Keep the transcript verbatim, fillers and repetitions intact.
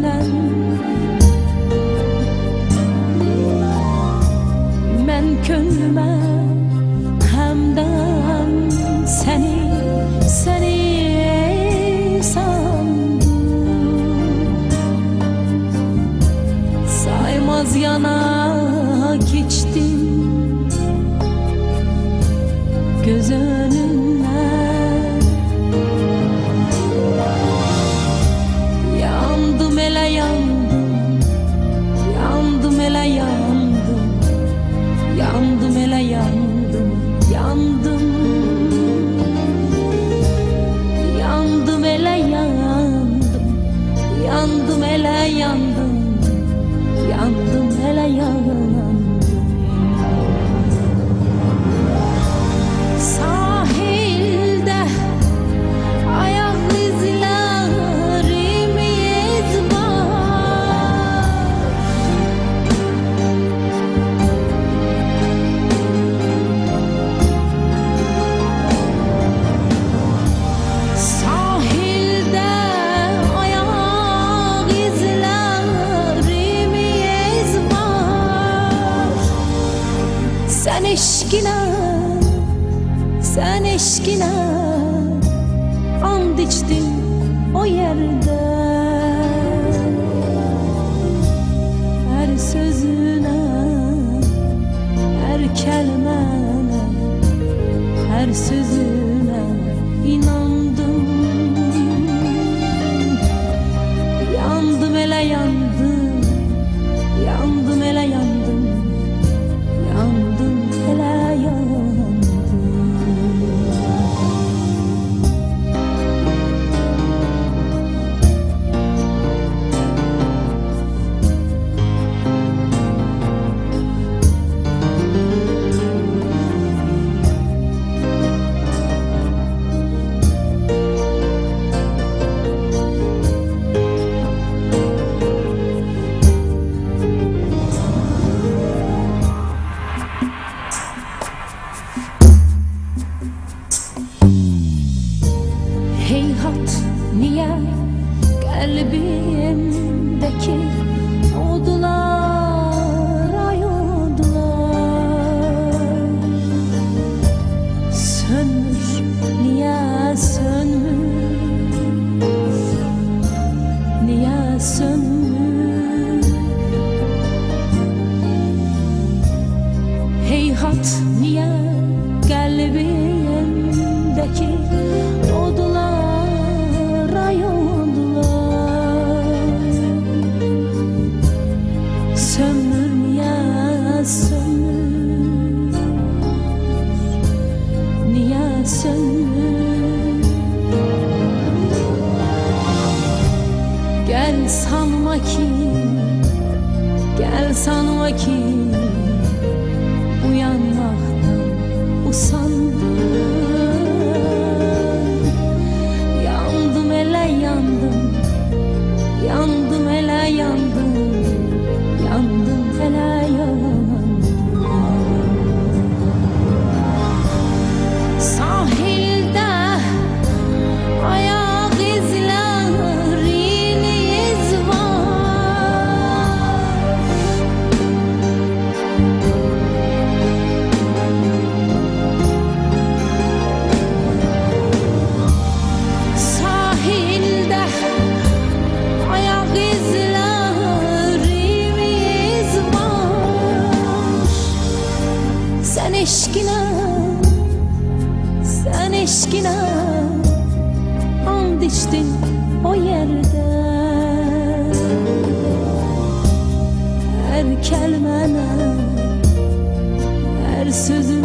gözünden ben könlüme hemden seni seni sandım. Saymaz yana geçtim göz önünden. Yandım ele yandım, yandım ele yandım, yandım ele yandım, yandım. Yandım ele yandım, yandım ele yandım, yandım ele yandım. Sahilde ayak izlerimiz var. Sahilde ayak izlerimiz var. Sen eşkine, sen eşkine and içtin o yerde. Her sözüne, her kelimene, her sözüne inandım. Yandım ele yandım, yandım ele yandım, yandım ele yandım. Heyhat niye kalbimdeki odular ayoldular. Sönmüş niye sönmüş, niye sönmüş. Heyhat niye kalbimdeki odular sömür niye sömür, niye sömür. Gel sanma ki, gel sanma ki uyanmaktan usandım. Yandım ele yandım, yandım ele yandım, yandım ele yandım. Sahilde ayak izleriniz var. Sahilde ayak izlerimiz var. Sen eşkine, sen eşkine and içtin o yerde. Her kelimene, her sözü